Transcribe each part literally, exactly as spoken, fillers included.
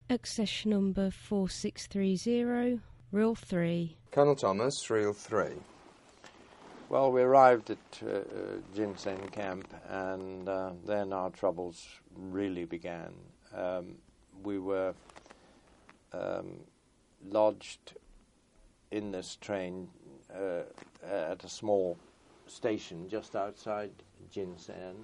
Accession number four six three zero, reel three. Colonel Thomas, reel three. Well, we arrived at uh, uh, Jin Sen camp, and uh, then our troubles really began. Um, we were um, lodged in this train uh, at a small station just outside Jin Sen,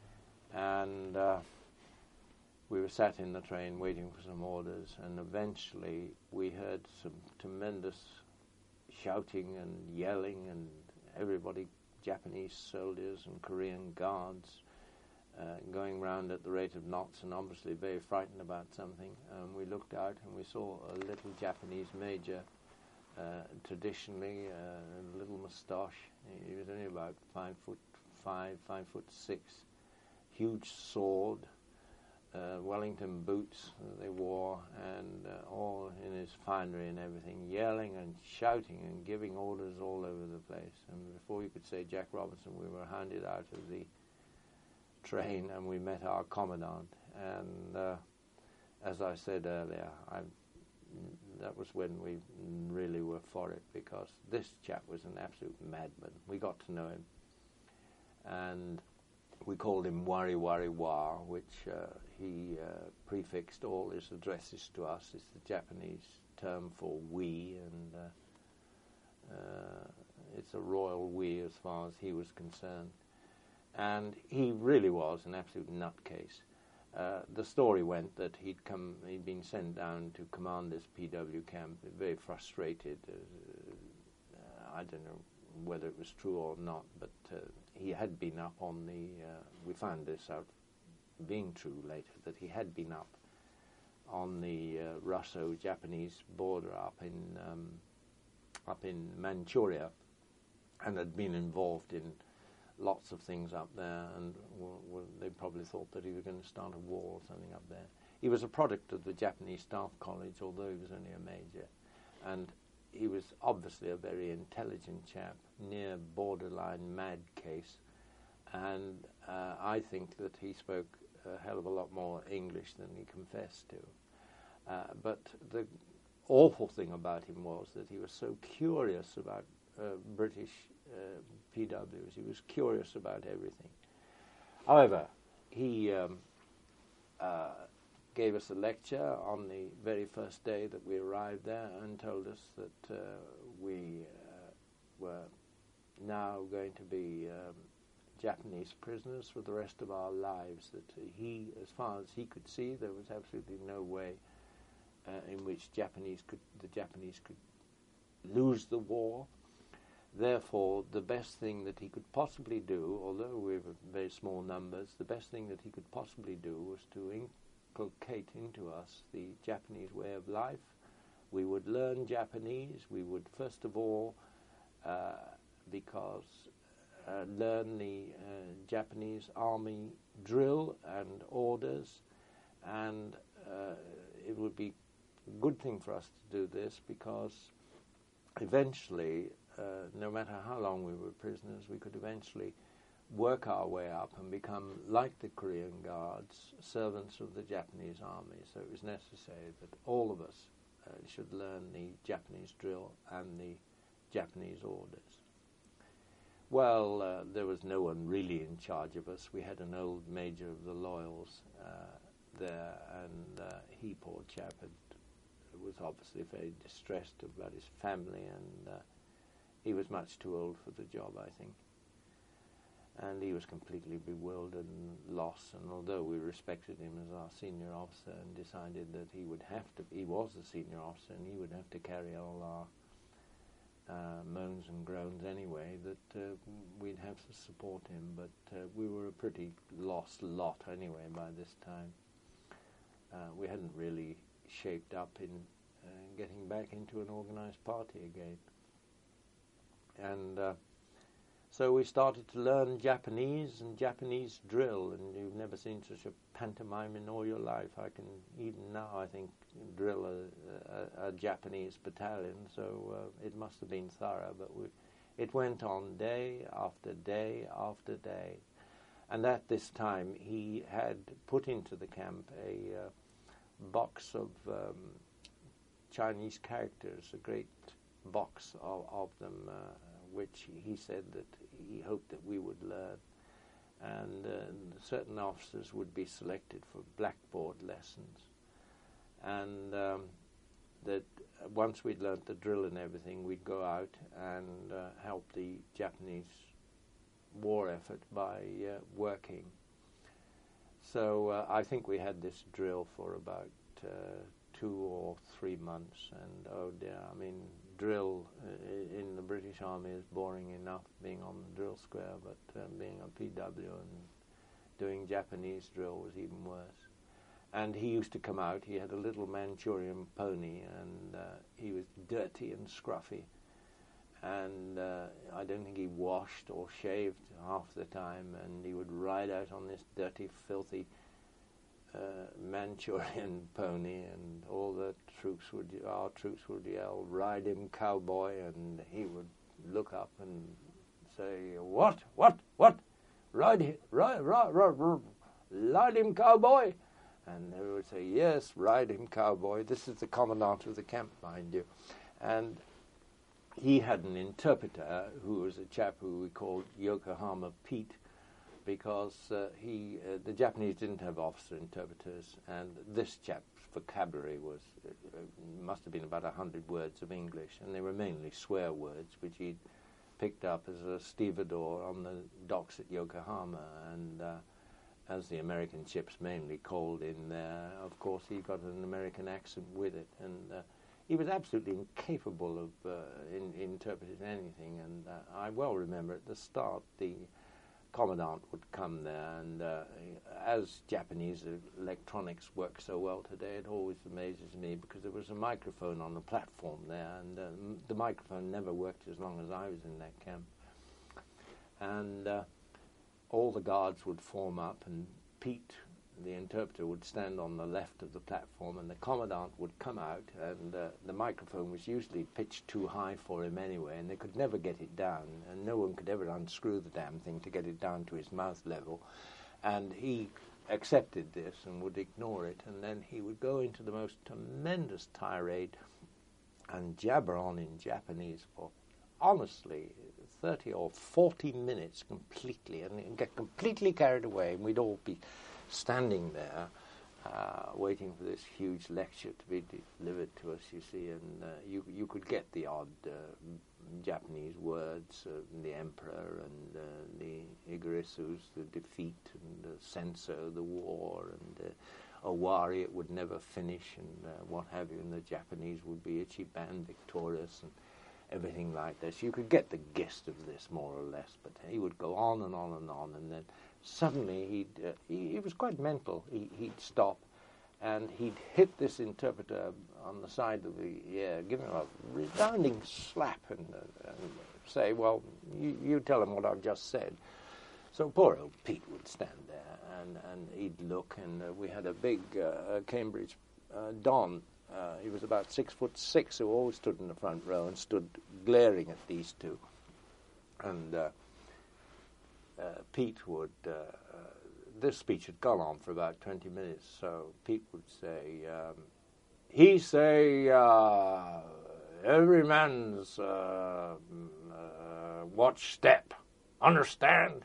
and uh, we were sat in the train waiting for some orders, and eventually we heard some tremendous shouting and yelling, and everybody, Japanese soldiers and Korean guards, uh, going round at the rate of knots, and obviously very frightened about something. Um, we looked out and we saw a little Japanese major, uh, traditionally uh, a little moustache. He was only about five foot five, five foot six, huge sword, uh, Wellington boots that they wore, and uh, all in his finery and everything, yelling and shouting and giving orders all over the place. And before you could say Jack Robinson, we were handed out of the train and we met our commandant. And uh, as I said earlier, I, that was when we really were for it, because this chap was an absolute madman. We got to know him, and we called him Wari Wari Wa, which uh, he uh, prefixed all his addresses to us. It's the Japanese term for we, and uh, uh, it's a royal we as far as he was concerned. And he really was an absolute nutcase. Uh, the story went that he'd come, he'd been sent down to command this P W camp, very frustrated. Uh, I don't know whether it was true or not, but uh, he had been up on the, uh, we found this out being true later, that he had been up on the uh, Russo-Japanese border up in, um, up in Manchuria, and had been involved in lots of things up there, and w- w- they probably thought that he was going to start a war or something up there. He was a product of the Japanese Staff College, although he was only a major, and he was obviously a very intelligent chap, near borderline mad case, and uh, I think that he spoke a hell of a lot more English than he confessed to. Uh, but the awful thing about him was that he was so curious about uh, British uh, P Ws. He was curious about everything. However, he um, uh, gave us a lecture on the very first day that we arrived there, and told us that uh, we uh, were now going to be um, Japanese prisoners for the rest of our lives, that he, as far as he could see, there was absolutely no way uh, in which Japanese could, the Japanese could lose the war. Therefore, the best thing that he could possibly do, although we were very small numbers, the best thing that he could possibly do was to inculcate into us the Japanese way of life. We would learn Japanese. We would, first of all, uh, because uh, learn the uh, Japanese army drill and orders, and uh, it would be a good thing for us to do this, because eventually, Uh, no matter how long we were prisoners, we could eventually work our way up and become, like the Korean Guards, servants of the Japanese army. So it was necessary that all of us uh, should learn the Japanese drill and the Japanese orders. Well, uh, there was no one really in charge of us. We had an old major of the Loyals uh, there, and uh, he, poor chap, had, was obviously very distressed about his family, and uh, he was much too old for the job, I think. And he was completely bewildered and lost, and although we respected him as our senior officer and decided that he would have to, he was a senior officer and he would have to carry all our uh, moans and groans anyway, that uh, we'd have to support him. But uh, we were a pretty lost lot anyway by this time. Uh, we hadn't really shaped up in uh, getting back into an organized party again. And uh, so we started to learn Japanese and Japanese drill, and you've never seen such a pantomime in all your life. I can, even now, I think, drill a, a, a Japanese battalion, so uh, it must have been thorough, but we, it went on day after day after day. And at this time, he had put into the camp a uh, box of um, Chinese characters, a great box of, of them, uh, which he said that he hoped that we would learn. And uh, certain officers would be selected for blackboard lessons. And um, that once we'd learnt the drill and everything, we'd go out and uh, help the Japanese war effort by uh, working. So uh, I think we had this drill for about uh, two or three months, and oh dear, I mean, drill uh, in the British Army is boring enough, being on the drill square, but uh, being a P W and doing Japanese drill was even worse. And he used to come out, he had a little Manchurian pony, and uh, he was dirty and scruffy, and uh, I don't think he washed or shaved half the time, and he would ride out on this dirty, filthy Uh, Manchurian pony, and all the troops would, our troops would yell, "Ride him, cowboy!" And he would look up and say, "What? What? What? Ride him, ride, ride, ride, ride him, cowboy!" And they would say, "Yes, ride him, cowboy." This is the commandant of the camp, mind you. And he had an interpreter who was a chap who we called Yokohama Pete, because uh, he, uh, the Japanese didn't have officer interpreters, and this chap's vocabulary was uh, must have been about a hundred words of English, and they were mainly swear words, which he'd picked up as a stevedore on the docks at Yokohama, and uh, as the American ships mainly coaled in there, of course he got an American accent with it, and uh, he was absolutely incapable of uh, in, interpreting anything, and uh, I well remember at the start the commandant would come there, and uh, as Japanese electronics work so well today, it always amazes me, because there was a microphone on the platform there, and uh, m- the microphone never worked as long as I was in that camp. And uh, all the guards would form up, and Pete, the interpreter, would stand on the left of the platform, and the commandant would come out, and uh, the microphone was usually pitched too high for him anyway, and they could never get it down, and no one could ever unscrew the damn thing to get it down to his mouth level. And he accepted this and would ignore it, and then he would go into the most tremendous tirade and jabber on in Japanese for, honestly, thirty or forty minutes completely, and get completely carried away, and we'd all be standing there uh, waiting for this huge lecture to be delivered to us, you see, and uh, you you could get the odd uh, Japanese words, uh, the emperor and uh, the Igarisus, the defeat, and the Senso, the war, and uh, Owari, it would never finish, and uh, what have you, and the Japanese would be Ichiban victorious, and everything like this. You could get the gist of this, more or less, but he would go on and on and on, and then suddenly he'd, uh, he, he was quite mental. He, he'd stop, and he'd hit this interpreter on the side of the ear, give him a resounding slap, and, uh, and say, "Well, you, you tell him what I've just said." So poor old Pete would stand there, and, and he'd look, and uh, we had a big uh, Cambridge uh, Don. Uh, he was about six foot six, who always stood in the front row and stood glaring at these two. And uh, uh, Pete would, uh, uh, this speech had gone on for about twenty minutes, so Pete would say, um, he say, uh, every man's uh, uh, watch step, understand?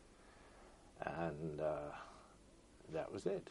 And uh, that was it.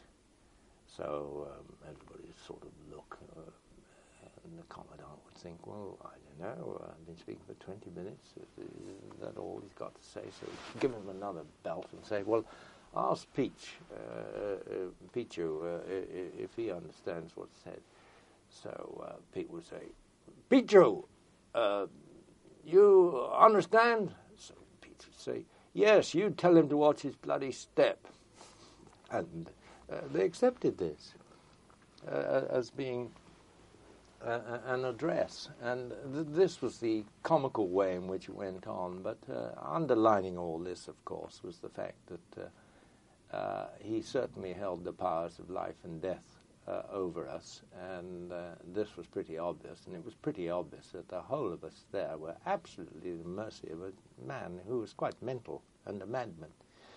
So um, everybody sort of look, uh, and the commandant would think, well, I don't know, I've been speaking for twenty minutes, is that all he's got to say? So give him another belt and say, well, ask Peach, uh, uh, Pichu, uh, if he understands what's said. So uh, Pete would say, Pichu, uh, you understand? So Pete would say, yes, you tell him to watch his bloody step. And Uh, they accepted this uh, as being uh, an address, and th- this was the comical way in which it went on, but uh, underlining all this, of course, was the fact that uh, uh, he certainly held the powers of life and death uh, over us, and uh, this was pretty obvious, and it was pretty obvious that the whole of us there were absolutely at the mercy of a man who was quite mental and a madman.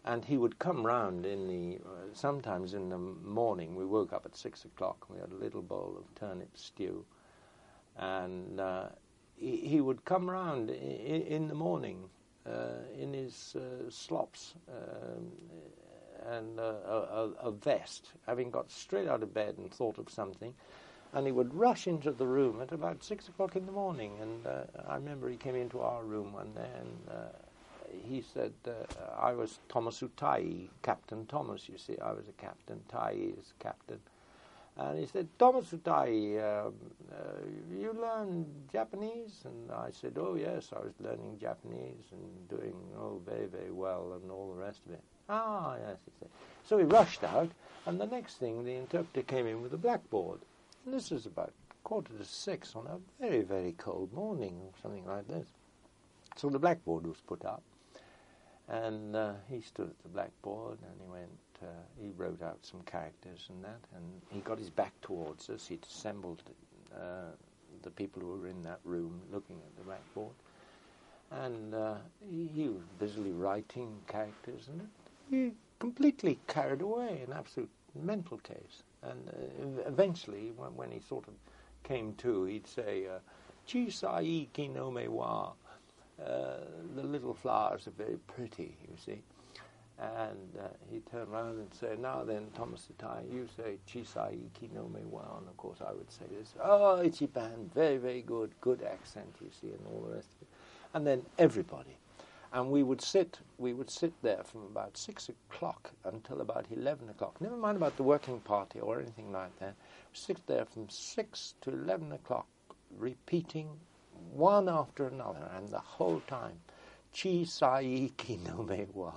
And he would come round in the, uh, sometimes in the morning. We woke up at six o'clock. We had a little bowl of turnip stew. And uh, he, he would come round in, in the morning uh, in his uh, slops um, and uh, a, a vest, having got straight out of bed and thought of something. And he would rush into the room at about six o'clock in the morning. And uh, I remember he came into our room one day and uh, he said, uh, I was Thomas Utai, Captain Thomas, you see. I was a captain, Tai is captain. And he said, Thomas Utai, um, uh, you learn Japanese? And I said, oh, yes, I was learning Japanese and doing, oh, very, very well and all the rest of it. Ah, yes, he said. So he rushed out, and the next thing, the interpreter came in with a blackboard. And this was about quarter to six on a very, very cold morning or something like this. So the blackboard was put up. And uh, he stood at the blackboard and he went, uh, he wrote out some characters and that, and he got his back towards us. He'd assembled uh, the people who were in that room looking at the blackboard. And uh, he, he was busily writing characters, and he completely carried away, an absolute mental case. And uh, eventually, when, when he sort of came to, he'd say, uh, Chisai ki no me wa. Uh, the little flowers are very pretty, you see. And uh, he'd turn around and say, now then, Thomas Utai, you say, Chisai ki no me wa. And of course I would say this, oh, Ichiban, very, very good, good accent, you see, and all the rest of it. And then everybody. And we would sit, we would sit there from about six o'clock until about eleven o'clock. Never mind about the working party or anything like that. We sit there from six to eleven o'clock, repeating one after another, and the whole time, Chi Sai Ki no Me Wa.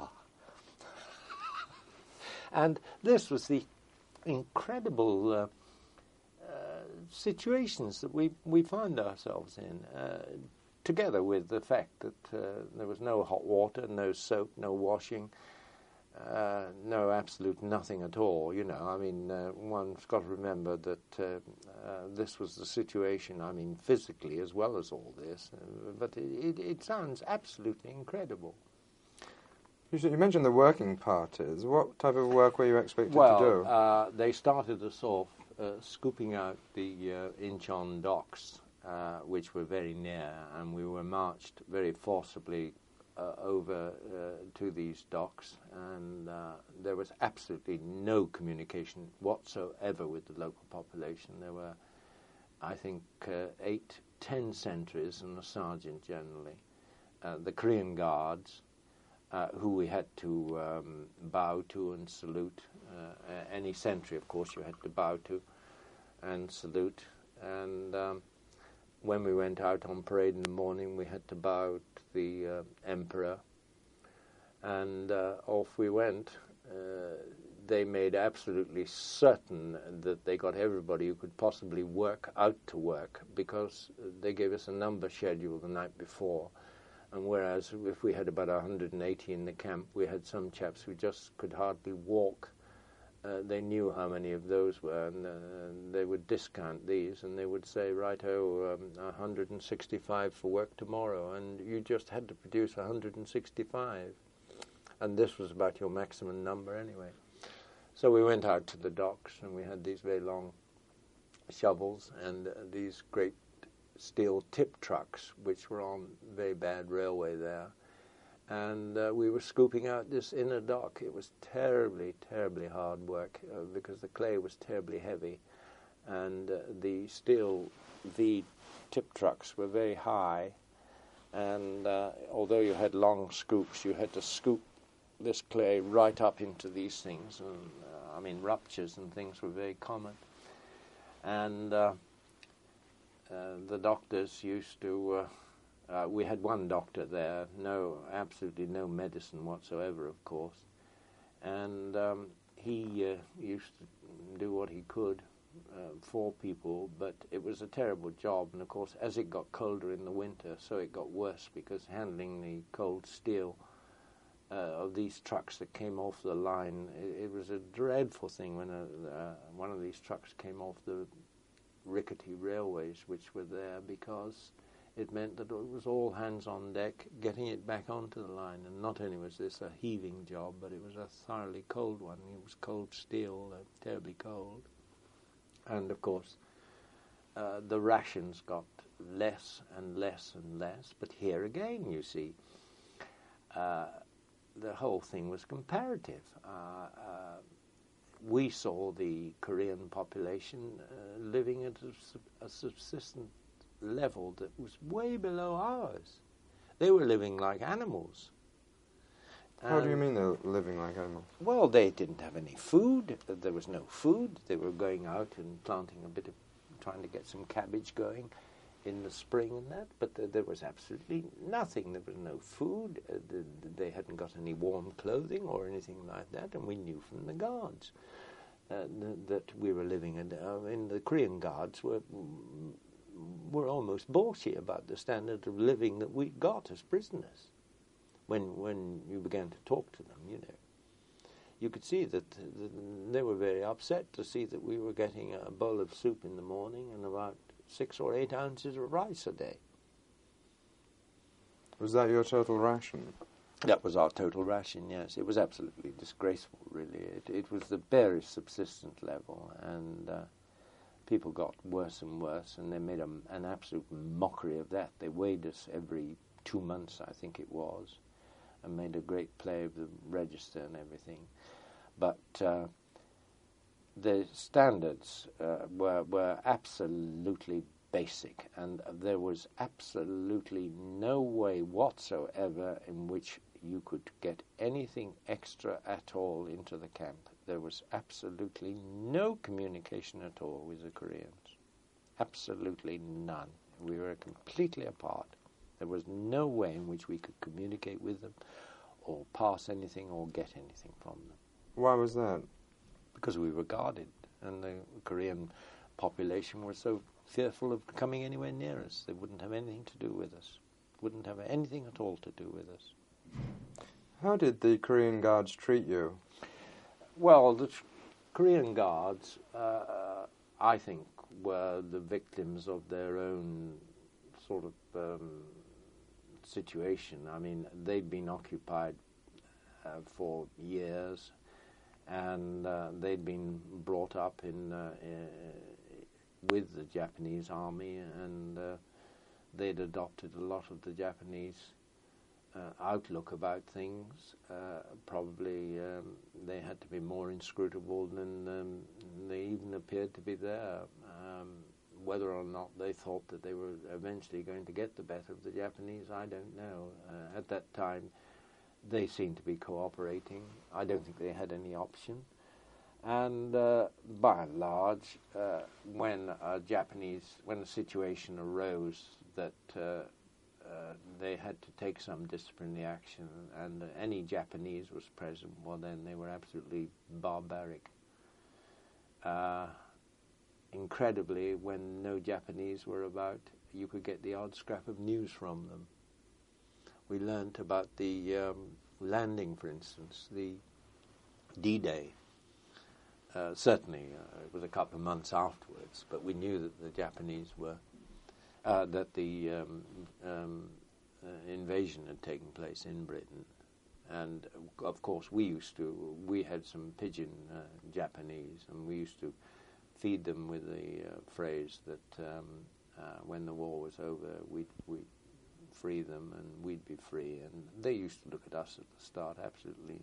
And this was the incredible uh, uh, situations that we, we found ourselves in, uh, together with the fact that uh, there was no hot water, no soap, no washing, uh, no absolute nothing at all, you know. I mean, uh, one's got to remember that uh, uh, this was the situation, I mean, physically as well as all this, uh, but it, it, it sounds absolutely incredible. You, you mentioned the working parties. What type of work were you expected well, to do? Well, uh, they started us off uh, scooping out the uh, Incheon docks, uh, which were very near, and we were marched very forcibly uh, over uh, to these docks, and uh, there was absolutely no communication whatsoever with the local population. There were, I think, uh, eight, ten sentries and a sergeant generally. Uh, the Korean guards, Uh, who we had to um, bow to and salute. Uh, any sentry, of course, you had to bow to and salute. And um, when we went out on parade in the morning, we had to bow to the uh, emperor. And uh, off we went. Uh, they made absolutely certain that they got everybody who could possibly work out to work, because they gave us a number schedule the night before. And whereas if we had about one hundred eighty in the camp, we had some chaps who just could hardly walk. Uh, they knew how many of those were, and uh, they would discount these, and they would say, right, oh, um, one hundred sixty-five for work tomorrow, and you just had to produce one hundred sixty-five. And this was about your maximum number anyway. So we went out to the docks, and we had these very long shovels and uh, these great steel tip trucks, which were on very bad railway there. And uh, we were scooping out this inner dock. It was terribly, terribly hard work uh, because the clay was terribly heavy. And uh, the steel V tip trucks were very high. And uh, although you had long scoops, you had to scoop this clay right up into these things. And uh, I mean, ruptures and things were very common. And Uh, Uh, the doctors used to, uh, uh, we had one doctor there, no, absolutely no medicine whatsoever, of course, and um, he uh, used to do what he could uh, for people, but it was a terrible job, and of course, as it got colder in the winter, so it got worse, because handling the cold steel uh, of these trucks that came off the line, it, it was a dreadful thing when a, uh, one of these trucks came off the rickety railways which were there, because it meant that it was all hands on deck, getting it back onto the line. And not only was this a heaving job, but it was a thoroughly cold one. It was cold steel, uh, terribly cold. And, of course, uh, the rations got less and less and less. But here again, you see, uh, the whole thing was comparative. Uh, uh, we saw the Korean population uh, living at a, a subsistent level that was way below ours. They were living like animals. How And do you mean they're living like animals? Well, they didn't have any food. There was no food. They were going out and planting a bit of, trying to get some cabbage going in the spring and that, but th- there was absolutely nothing. There was no food. Uh, th- they hadn't got any warm clothing or anything like that, and we knew from the guards uh, th- that we were living in. Uh, in the Korean guards were were almost bossy about the standard of living that we got as prisoners. When when you began to talk to them, you know, you could see that th- they were very upset to see that we were getting a bowl of soup in the morning and about six or eight ounces of rice a day. Was that your total ration? That was our total ration, yes. It was absolutely disgraceful, really. It, it was the barest subsistence level, and uh, people got worse and worse, and they made a, an absolute mockery of that. They weighed us every two months, I think it was, and made a great play of the register and everything. But uh, the standards uh, were were absolutely basic, and there was absolutely no way whatsoever in which you could get anything extra at all into the camp. There was absolutely no communication at all with the Koreans. Absolutely none. We were completely apart. There was no way in which we could communicate with them or pass anything or get anything from them. Why was that? Because we were guarded, and the Korean population were so fearful of coming anywhere near us. They wouldn't have anything to do with us, wouldn't have anything at all to do with us. How did the Korean guards treat you? Well, the tr- Korean guards, uh, I think, were the victims of their own sort of um, situation. I mean, they'd been occupied uh, for years, and uh, they'd been brought up in, uh, uh, with the Japanese army, and uh, they'd adopted a lot of the Japanese uh, outlook about things. Uh, probably um, they had to be more inscrutable than um, they even appeared to be there. Um, whether or not they thought that they were eventually going to get the better of the Japanese, I don't know. Uh, at that time, they seemed to be cooperating. I don't think they had any option. And uh, by and large, uh, when a Japanese, when a situation arose that uh, uh, they had to take some disciplinary action, and uh, any Japanese was present, well, then they were absolutely barbaric. Uh, incredibly, when no Japanese were about, you could get the odd scrap of news from them. We learnt about the um, landing, for instance, the D-Day. Uh, certainly, uh, it was a couple of months afterwards, but we knew that the Japanese were, uh, that the um, um, uh, invasion had taken place in Britain. And, uh, of course, we used to, we had some pidgin uh, Japanese, and we used to feed them with the uh, phrase that um, uh, when the war was over, we'd, we'd free them and we'd be free. And they used to look at us at the start absolutely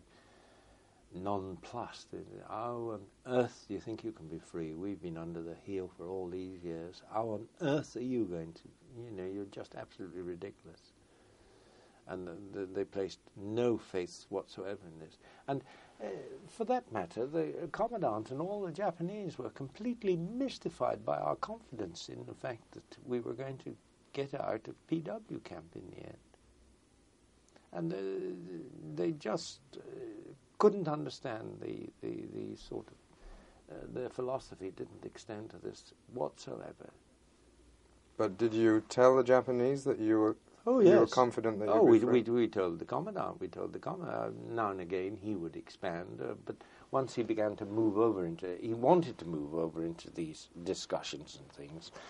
nonplussed. How on earth do you think you can be free? We've been under the heel for all these years. How on earth are you going to, you know, you're just absolutely ridiculous. And the, the, they placed no faith whatsoever in this. And uh, for that matter, the uh, Commandant and all the Japanese were completely mystified by our confidence in the fact that we were going to get out of P W camp in the end. And uh, they just uh, couldn't understand the, the, the sort of, uh, their philosophy didn't extend to this whatsoever. But did you tell the Japanese that you were, oh, you yes. were confident that oh, you'd we, be we, free? we told the Commandant, we told the Commandant, now and again he would expand, uh, but once he began to move over into, he wanted to move over into these discussions and things,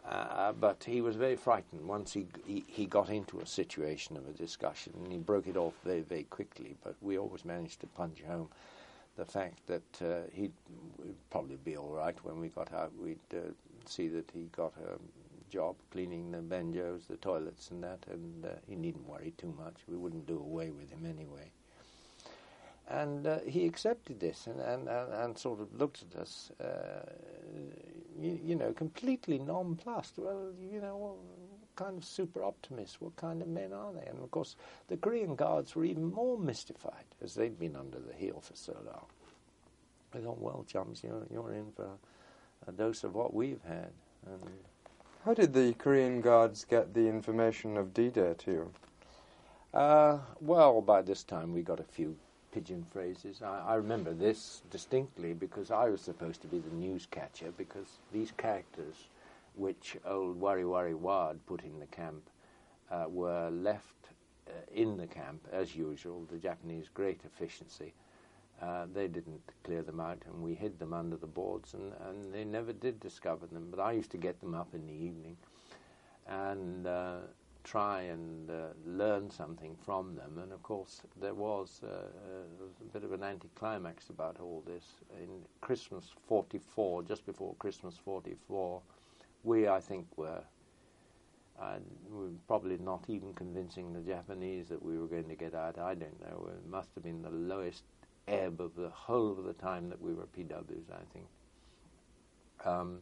Uh, but he was very frightened once he, he he got into a situation of a discussion, and he broke it off very, very quickly. But we always managed to punch home the fact that uh, he'd probably be all right when we got out. We'd uh, see that he got a job cleaning the banjos, the toilets and that, and uh, he needn't worry too much. We wouldn't do away with him anyway. And uh, he accepted this and, and, and, and sort of looked at us, uh, you, you know, completely nonplussed. Well, you know, what kind of super optimists, what kind of men are they? And, of course, the Korean Guards were even more mystified, as they'd been under the heel for so long. They thought, well, chums, you're, you're in for a dose of what we've had. And how did the Korean Guards get the information of D-Day to you? Uh, well, by this time we got a few pigeon phrases. I, I remember this distinctly because I was supposed to be the news catcher, because these characters which old Wari Wari Wad put in the camp uh, were left uh, in the camp as usual, the Japanese great efficiency. Uh, they didn't clear them out, and we hid them under the boards, and, and they never did discover them. But I used to get them up in the evening and uh, try and uh, learn something from them. And, of course, there was, uh, uh, a bit of an anticlimax about all this. In Christmas forty-four, just before Christmas forty-four, we, I think, were, uh, we were probably not even convincing the Japanese that we were going to get out. I don't know. It must have been the lowest ebb of the whole of the time that we were P Ws, I think. Um,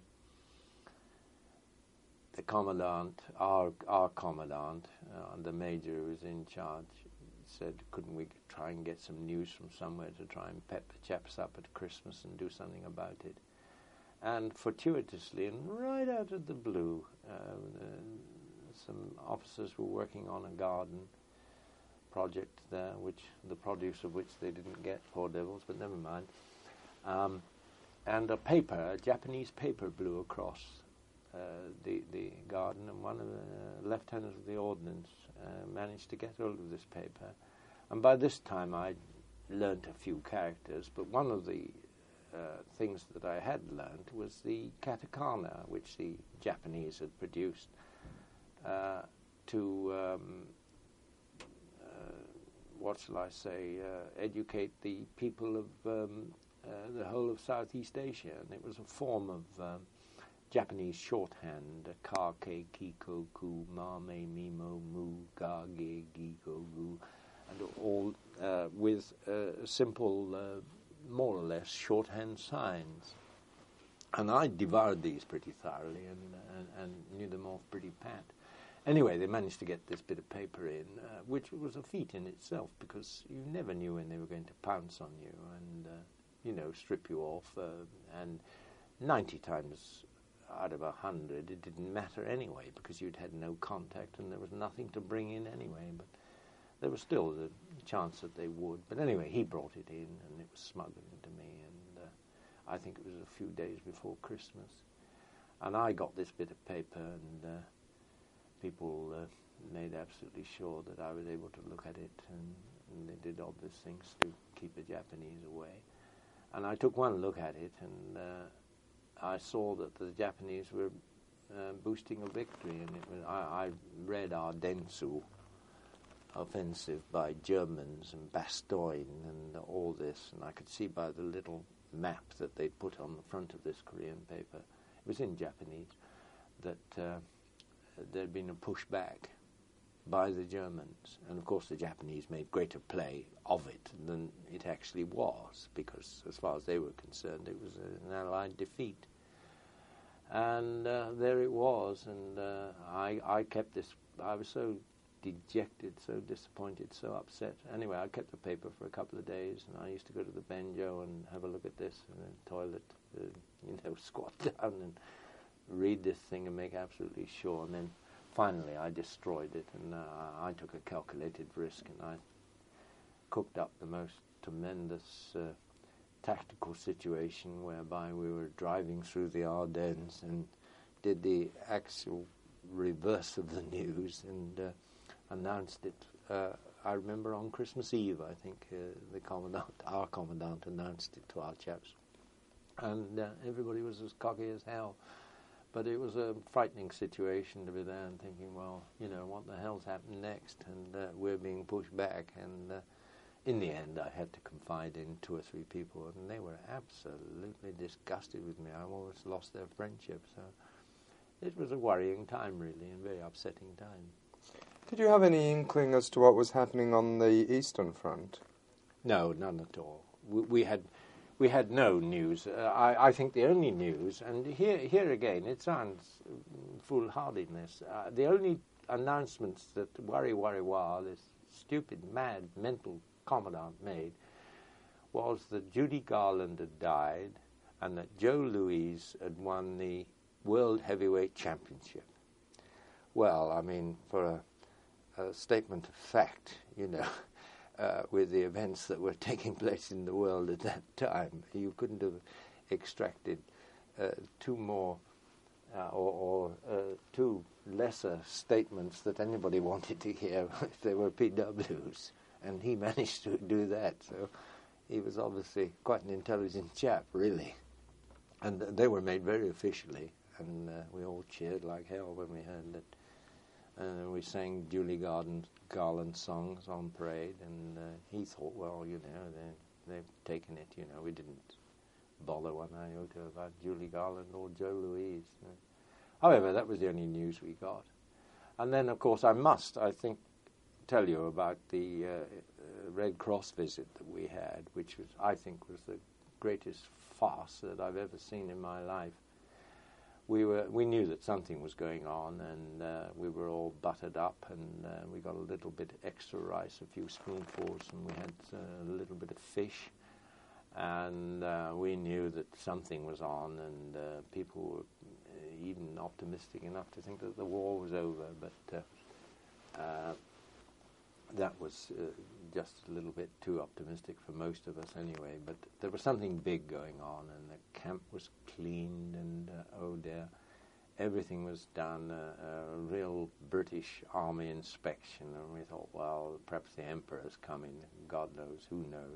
the commandant, our our commandant, uh, the major who was in charge, said, couldn't we try and get some news from somewhere to try and pep the chaps up at Christmas and do something about it? And fortuitously, and right out of the blue, uh, uh, some officers were working on a garden project there, which the produce of which they didn't get, poor devils, but never mind. Um, and a paper, a Japanese paper, blew across uh, the the garden, and one of the lieutenants of the ordnance uh, managed to get hold of this paper. And by this time, I'd learnt a few characters, but one of the uh, things that I had learnt was the katakana, which the Japanese had produced uh, to um, what shall I say, uh, educate the people of um, uh, the whole of Southeast Asia. And it was a form of um, Japanese shorthand, ka, ke, kiko, ku, ma, me, mimo, mu, ga, ge, gi, go, gu, and all uh, with uh, simple, uh, more or less, shorthand signs. And I devoured these pretty thoroughly and, and, and knew them off pretty pat. Anyway, they managed to get this bit of paper in, uh, which was a feat in itself, because you never knew when they were going to pounce on you and, uh, you know, strip you off. Uh, and ninety times out of a hundred, it didn't matter anyway, because you'd had no contact and there was nothing to bring in anyway. But there was still the chance that they would. But anyway, he brought it in, and it was smuggled into me. And uh, I think it was a few days before Christmas. And I got this bit of paper, and Uh, people uh, made absolutely sure that I was able to look at it, and, and they did obvious things to keep the Japanese away. And I took one look at it, and uh, I saw that the Japanese were uh, boosting a victory, and it was, I, I read our Dentsu offensive by Germans and Bastogne and all this, and I could see by the little map that they'd put on the front of this Korean paper, it was in Japanese, that uh, there'd been a pushback by the Germans. And, of course, the Japanese made greater play of it than it actually was, because, as far as they were concerned, it was an Allied defeat. And uh, there it was, and uh, I, I kept this, I was so dejected, so disappointed, so upset. Anyway, I kept the paper for a couple of days, and I used to go to the Benjo and have a look at this in the toilet, uh, you know, squat down and read this thing and make absolutely sure. And then finally I destroyed it, and uh, I took a calculated risk, and I cooked up the most tremendous uh, tactical situation whereby we were driving through the Ardennes and did the actual reverse of the news and uh, announced it. Uh, I remember on Christmas Eve, I think, uh, the commandant, our commandant announced it to our chaps. And uh, everybody was as cocky as hell. but it was a frightening situation to be there and thinking, well, you know, what the hell's happened next? And uh, we're being pushed back. And uh, in the end, I had to confide in two or three people, and they were absolutely disgusted with me. I almost lost their friendship. So it was a worrying time, really, and very upsetting time. Did you have any inkling as to what was happening on the Eastern Front? No, none at all. We, we had we had no news. Uh, I, I think the only news, and here here again, it sounds foolhardiness. Uh, the only announcements that Wari Wari Wa, this stupid, mad, mental commandant made, was that Judy Garland had died and that Joe Louise had won the World Heavyweight Championship. Well, I mean, for a, a statement of fact, you know, uh, with the events that were taking place in the world at that time, you couldn't have extracted uh, two more uh, or, or uh, two lesser statements that anybody wanted to hear if they were P Ws. And he managed to do that, so he was obviously quite an intelligent chap, really. And uh, they were made very officially, and uh, we all cheered like hell when we heard that. And uh, we sang Julie Garland, Garland songs on parade, and uh, he thought, well, you know, they, they've taken it, you know. We didn't bother one iota about Julie Garland or Joe Louise. You know. However, that was the only news we got. And then, of course, I must, I think, tell you about the uh, uh, Red Cross visit that we had, which was, I think, was the greatest farce that I've ever seen in my life. We were we knew that something was going on, and uh, we were all buttered up, and uh, we got a little bit extra rice, a few spoonfuls, and we had uh, a little bit of fish, and uh, we knew that something was on, and uh, people were even optimistic enough to think that the war was over, but uh, uh, that was uh, just a little bit too optimistic for most of us anyway. But there was something big going on, and the camp was cleaned, and uh, oh dear, everything was done, uh, a real British Army inspection, and we thought, well, perhaps the Emperor's coming, God knows, who knows.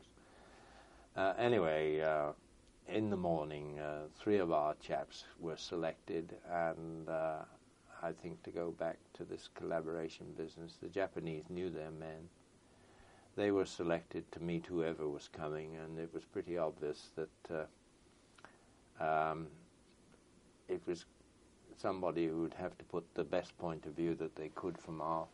Uh, anyway, uh, in the morning, uh, three of our chaps were selected, and uh, I think to go back to this collaboration business, the Japanese knew their men. They were selected to meet whoever was coming, and it was pretty obvious that uh, um, it was somebody who would have to put the best point of view that they could from our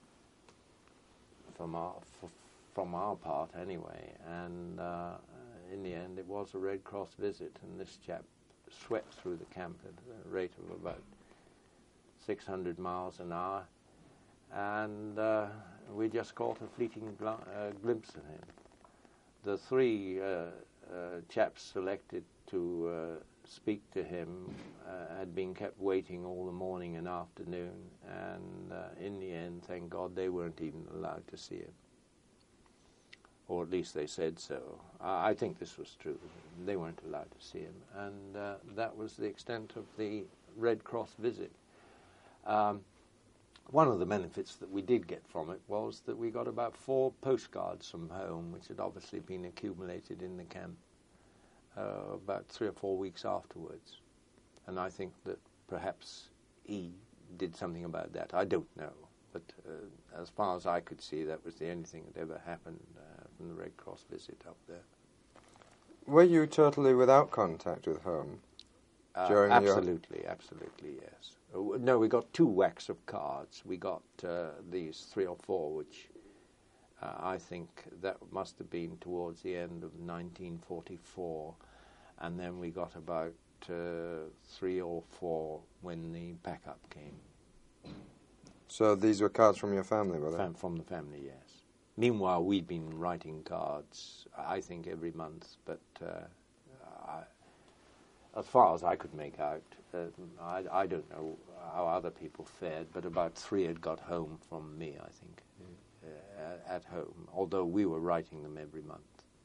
from our f- from our part anyway. And uh, in the end, it was a Red Cross visit, and this chap swept through the camp at a rate of about six hundred miles an hour, and uh, we just caught a fleeting gl- uh, glimpse of him. The three uh, uh, chaps selected to uh, speak to him uh, had been kept waiting all the morning and afternoon, and uh, in the end, thank God, they weren't even allowed to see him. Or at least they said so. I, I think this was true. They weren't allowed to see him, and uh, that was the extent of the Red Cross visit. Um, one of the benefits that we did get from it was that we got about four postcards from home, which had obviously been accumulated in the camp uh, about three or four weeks afterwards. And I think that perhaps he did something about that. I don't know. But uh, as far as I could see, that was the only thing that ever happened uh, from the Red Cross visit up there. Were you totally without contact with home? Uh, During absolutely, your... absolutely, yes. Uh, no, we got two whacks of cards. We got uh, these three or four, which uh, I think that must have been towards the end of nineteen forty-four, and then we got about uh, three or four when the backup came. So these were cards from your family, were they? Fam- from the family, yes. Meanwhile, we'd been writing cards, I think, every month, but uh, I, as far as I could make out, uh, I, I don't know how other people fared, but about three had got home from me, I think, uh, at home, although we were writing them every month.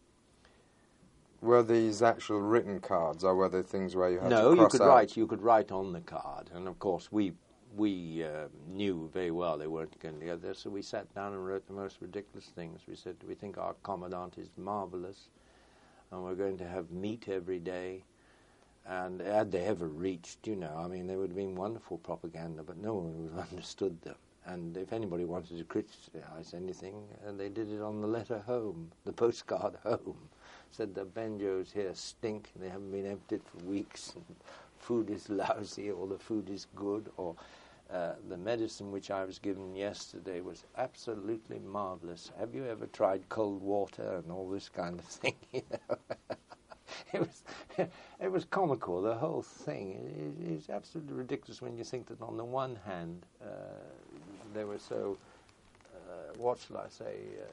Were these actual written cards, or were they things where you had no, to cross you could out? write. You could write on the card, and of course we we uh, knew very well they weren't going together. So we sat down and wrote the most ridiculous things. We said, "We think our commandant is marvelous, and we're going to have meat every day, and had they ever reached, you know, I mean, they would have been wonderful propaganda, but no one would have understood them. And if anybody wanted to criticize anything, and they did it on the letter home, the postcard home. Said the banjos here stink, they haven't been emptied for weeks, and food is lousy, or the food is good, or uh, the medicine which I was given yesterday was absolutely marvelous. Have you ever tried cold water and all this kind of thing? You know? It was, it was comical, the whole thing. It, it, it's absolutely ridiculous when you think that on the one hand, uh, they were so, uh, what shall I say, uh,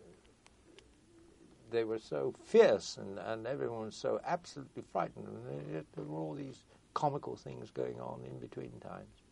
they were so fierce, and, and everyone was so absolutely frightened. And there were all these comical things going on in between times.